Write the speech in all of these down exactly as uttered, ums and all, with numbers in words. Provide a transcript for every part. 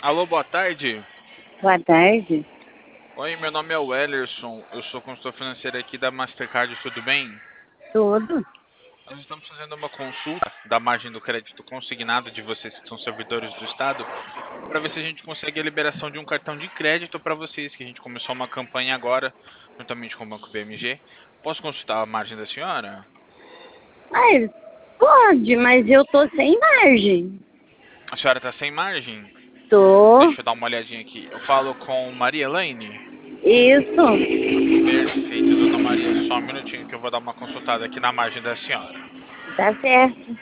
Alô, boa tarde. Boa tarde. Oi, meu nome é Wellerson. Eu sou consultor financeiro aqui da Mastercard, tudo bem? Tudo? Nós estamos fazendo uma consulta da margem do crédito consignado de vocês que são servidores do Estado, para ver se a gente consegue a liberação de um cartão de crédito para vocês, que a gente começou uma campanha agora, juntamente com o Banco B M G. Posso consultar a margem da senhora? Ai, pode, mas eu tô sem margem. A senhora está sem margem? Tô. Deixa eu dar uma olhadinha aqui. Eu falo com Maria Elaine? Isso. Perfeito, dona Maria. Só um minutinho que eu vou dar uma consultada aqui na margem da senhora. Tá certo.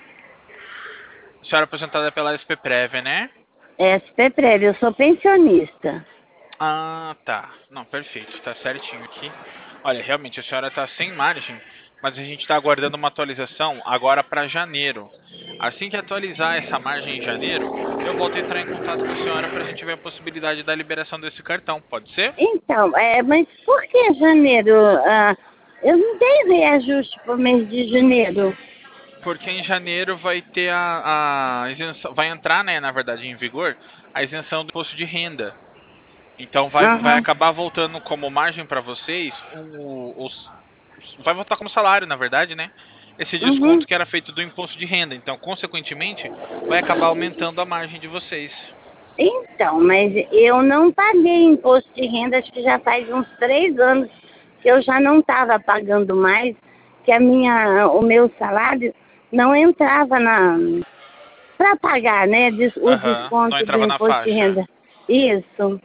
A senhora é aposentada pela S P Prev, né? S P Prévio, eu sou pensionista. Ah, tá. Não, perfeito. Tá certinho aqui. Olha, realmente a senhora tá sem margem, mas a gente está aguardando uma atualização agora para janeiro. Assim que atualizar essa margem em janeiro, eu volto a entrar em contato com a senhora para a gente ver a possibilidade da liberação desse cartão. Pode ser? Então, é, mas por que janeiro? Ah, eu não tenho reajuste pro mês de janeiro. Porque em janeiro vai ter a, a isenção, vai entrar, né, na verdade, em vigor, a isenção do imposto de renda. Então vai, vai Aham. acabar voltando como margem para vocês, o, os, vai voltar como salário, na verdade, né? Esse Uhum. desconto que era feito do imposto de renda. Então, consequentemente, vai acabar aumentando a margem de vocês. Então, mas eu não paguei imposto de renda, acho que já faz uns três anos que eu já não estava pagando mais, que a minha, o meu salário não entrava na para pagar, né, des- o Aham, não desconto do entrava na imposto de faixa. renda. Isso.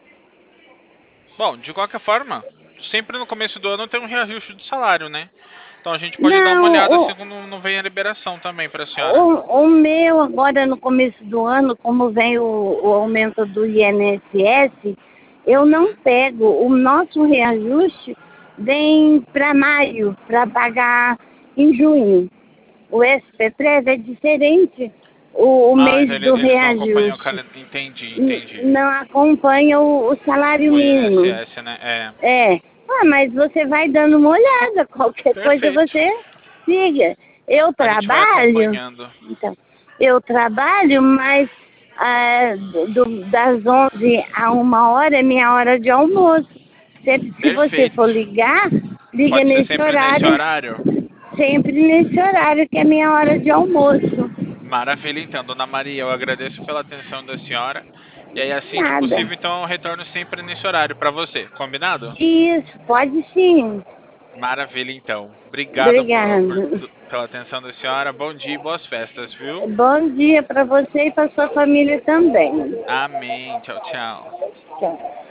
Bom, de qualquer forma, sempre no começo do ano tem um reajuste do salário, né? Então a gente pode dar uma Não, olhada o, assim quando não vem a liberação também para a senhora. o, o meu agora no começo do ano, como vem o, o aumento do I N S S, eu não Uhum. pego. O nosso reajuste vem para maio, para pagar em junho. O S P Prev é diferente o, o Ah, mês então do eles, eles não acompanham o reajuste. calendário. Entendi, N- entendi. Não acompanha o, o salário O mínimo. I N S S, né? É. É. Ah, mas você vai dando uma olhada, qualquer coisa Perfeito. você siga. Eu A gente vai trabalho, acompanhando. então, eu trabalho, mas ah, do- das onze a uma hora é minha hora de almoço. Se, se você Perfeito. for ligar, liga Pode ser nesse sempre nesse horário, horário? sempre nesse horário que é minha hora de almoço. Maravilha, então, dona Maria, eu agradeço pela atenção da senhora. E aí, assim que Nada. possível, então, eu retorno sempre nesse horário para você. Combinado? Isso, pode sim. Maravilha, então. Obrigado por, por- Obrigada. pela atenção da senhora. Bom dia e boas festas, viu? Bom dia para você e para sua família também. Amém. Tchau, tchau. Tchau.